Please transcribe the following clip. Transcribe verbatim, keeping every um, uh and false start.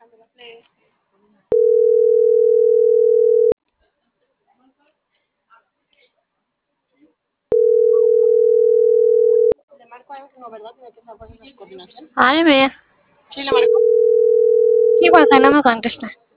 Ay, mía. Sí, le marco. Igual que no me contesta.